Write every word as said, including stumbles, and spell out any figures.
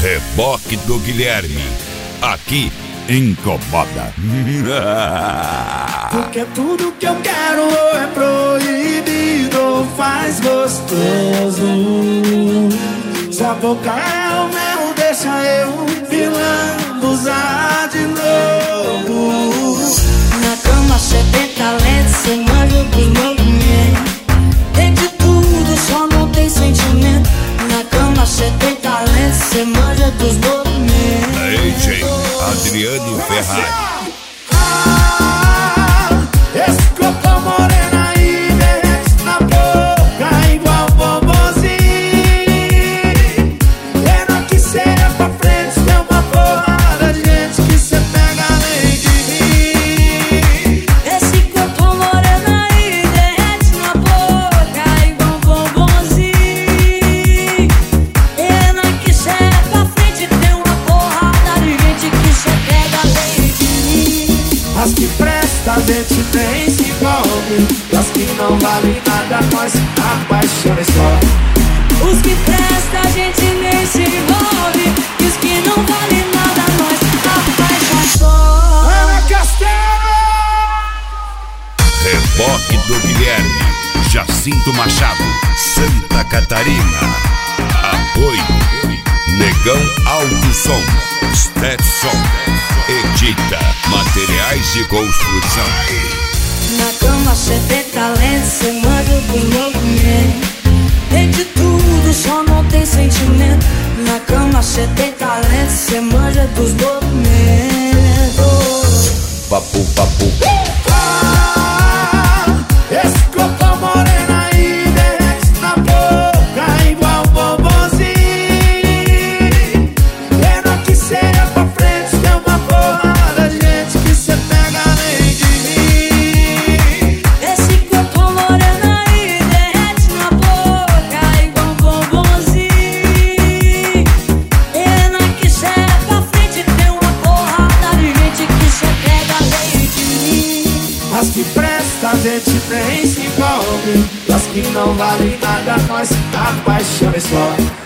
Reboque do Guilherme. Aqui incomoda. Porque tudo que eu quero é proibido, faz gostoso. Sua boca é o mel, deixa eu pilando, usar de novo. Na cama cê tem talento, cê manja dos movimentos. Tem de tudo, só não tem sentimento. Na cama cê tem talento, cê manja dos movimentos. D J Adriano Ferrari. Ah, esse corpo morena aí derrete na boca igual bombonzinho. Pena que cê é pra frente, tem uma porrada de gente que cê pega além de mim. Esse corpo morena aí derrete na boca igual bombonzinho. Pena que cê é pra frente, tem uma porrada de gente que cê pega além de mim. As que presta a gente nem se envolve, as que não vale nada nós apaixona só. Os que presta a gente nem se envolve, e os que não vale nada nós apaixona só. Ana Castelo! Reboque do Guilherme. Jacinto Machado, Santa Catarina. Apoio Negão Alto Som, Stetson, Edita Materiais de Construção. Na cama cê tem talento, cê manja dos movimentos. Tem de tudo, só não tem sentimento. Na cama cê tem talento, cê manja dos movimentos. Papo, papo. Ah, esse corpo morena aí derrete na boca igual bombonzinho. Pena que cê é pra frente, tem uma porrada de gente que cê pega além de mim. Esse corpo moreno aí derrete na boca igual bombonzinho. Pena que cê é pra frente, tem uma porrada de gente que cê pega além de mim. As que presta a gente nem se envolve, as que não vale nada nós apaixona só.